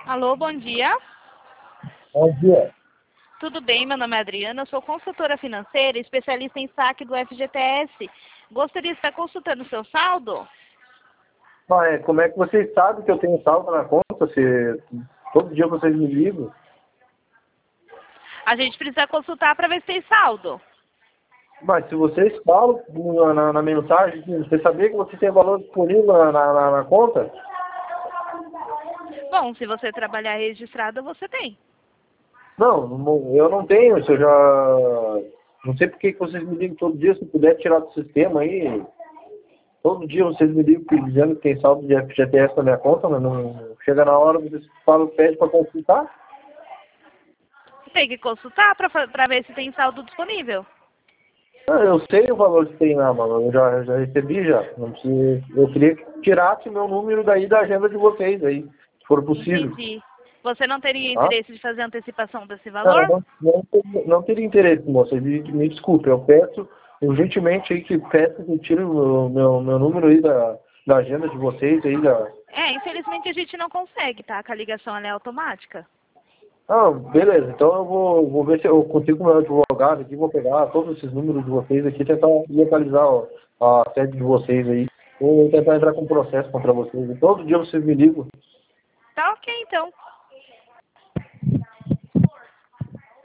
Alô, bom dia. Bom dia. Tudo bem? Meu nome é Adriana, eu sou consultora financeira, especialista em saque do FGTS. Gostaria de estar consultando o seu saldo? Mas como é que vocês sabem que eu tenho saldo na conta? Se todo dia vocês me ligam? A gente precisa consultar para ver se tem saldo. Mas se vocês falam na mensagem, você sabia que você tem valor disponível na conta? Bom, se você trabalhar registrado, você tem. Eu não tenho. Isso eu já... Não sei por que vocês me ligam todo dia. Se puder tirar do sistema aí... Todo dia vocês me ligam dizendo que tem saldo de FGTS na minha conta, mas não chega na hora, vocês falam, pede para consultar. Tem que consultar para ver se tem saldo disponível. Eu sei o valor que tem lá, mano. Eu já recebi já. Não precisa... Eu queria que tirasse meu número daí da agenda de vocês aí, se for possível. Entendi. Você não teria Tá? interesse de fazer antecipação desse Não, valor? não teria interesse, moça. Me desculpe, eu peço urgentemente aí que peço que tire o meu número aí da agenda de vocês aí da. Infelizmente a gente não consegue, tá? Que a ligação ela é automática. Ah, beleza. Então eu vou ver se eu consigo com o meu advogado aqui, vou pegar todos esses números de vocês aqui e tentar localizar a sede de vocês aí. Vou tentar entrar com um processo contra vocês. E todo dia vocês me ligam. Tá ok, então.